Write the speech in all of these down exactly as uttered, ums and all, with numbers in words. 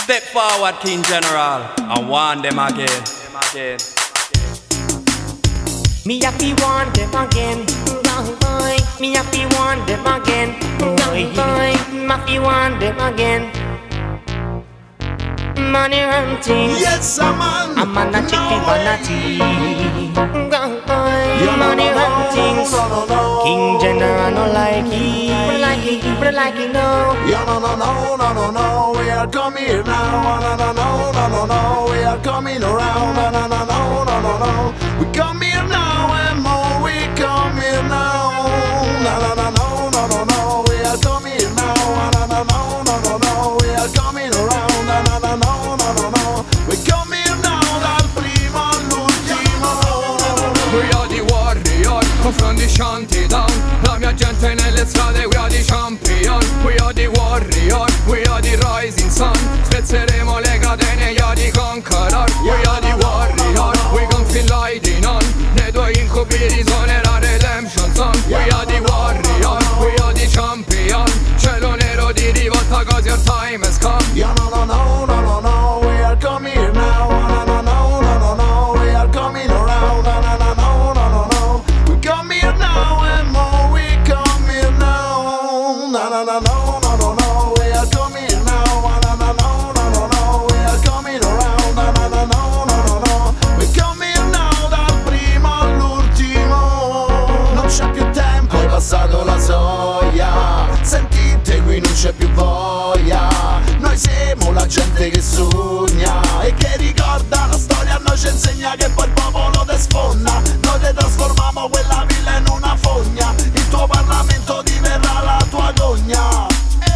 Step forward, King General, and warn them again. Them again. Me have to warn them again. Boy, me have to warn them again. Boy, boy, me have to warn them again. Money run things. Yes, I'm on. I'm on a chicken vanity. Money run things. King General no like it. But like it, but like it, no. Yeah, no, no, no, no, no, no. We are coming now. No, no, no, no, no, no. We are coming around. No, no, no, no, no, no, no. We come here now and more. We come here now. No, no, no, no, no, no, no. We are coming here now. No, no, no, no, no, no. We are coming around. No, no, no, no, no, no, no. We come here now dal primo all'ultimo. We are the warrior, confronti shanty down. La mia gente nelle strade, we are the champion. We are the warrior, we are the rising sun. Spezzeremo le catene, yeah the conqueror. We are the warrior, we gon' feel lighting on. Nei tuoi incubi risuonerà redemption song. We are the warrior, we are the champion. Cielo nero di rivolta cause your time has come. Yeah, no, no, no, no, no, no. We are coming here now. No, no, no, no, no, no. We are coming around. No, no, no, no, no, no, no. We come here now and more. We come here now. No, no, no, no, no, no, no. We are coming here now. No, no, no, no, no, no. We are coming around. No, no, no, no, no, no, no. We come here now dal primo all'ultimo. Non c'è più tempo, hai passato la soglia. Sentite, qui non c'è più voglia. Noi siamo la gente che sogna e che ricorda la storia, a noi ci insegna che poi il popolo te sfonda. Noi te trasformiamo quella villa in una fogna. Il tuo Parlamento diverrà la tua gogna. E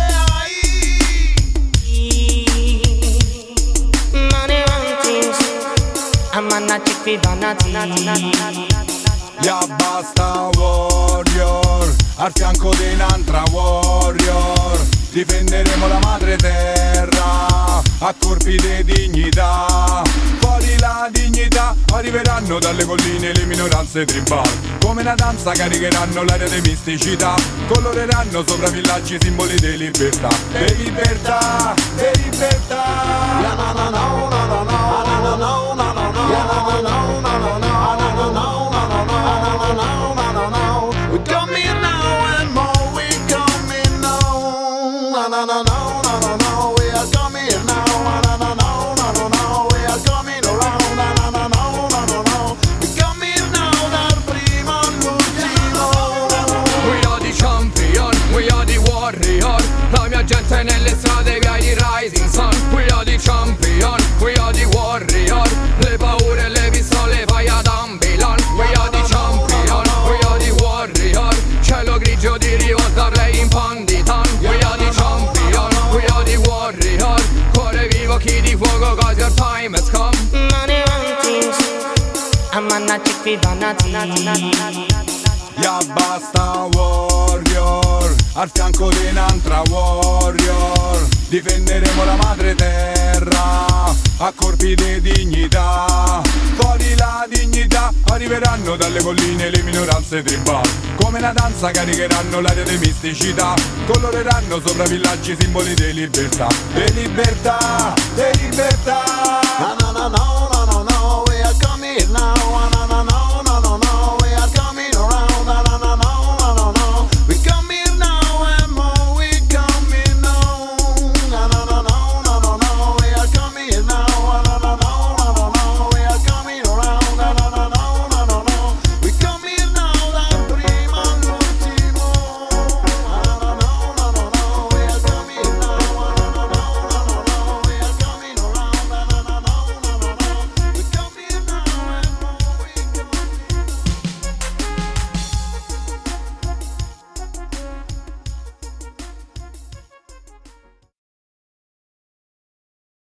Money run things. I'm on a chicken vanity. Ya basta warrior, al fianco di un'altra warrior. Difenderemo la madre terra a colpi di dignità. Fuori la dignità, arriveranno dalle colline le minoranze tribali. Come una danza caricheranno l'aria di misticità. Coloreranno sopra villaggi simboli di libertà. Di libertà, di libertà. yeah, no, no, no, no, no, no, no, no, no, no, no, yeah, no, no, no, no, no, no, no, no, no, no, no, no, no, no. We come here now and more. We come here now. No, no, no, no, no, no, no. We are coming here now. No, no, no, no, no, no. We are coming around. No, no, no, no, no, no, no. We come here now dal primo all'ultimo. We are the champion, we are the warrior. La mia gente nelle strade, we are the rising sun. We are the champion, we are the warrior. Le paure e le pistole fai ad Ambulan. We are the champion, we are the warrior. Cielo grigio di rivolta, play in panditan. We are the champion, we are the warrior. Cuore vivo, chi di fuoco, cause your time has come. Money run things. I'm on a chicken vanity. Ya basta warrior, al fianco di un'altra warrior. Difenderemo la madre terra a colpi di dignità. Fuori la dignità, arriveranno dalle colline le minoranze tribali. Come una danza caricheranno l'aria di misticità. Coloreranno sopra villaggi simboli di libertà. Di libertà, di libertà. No, no, no, no.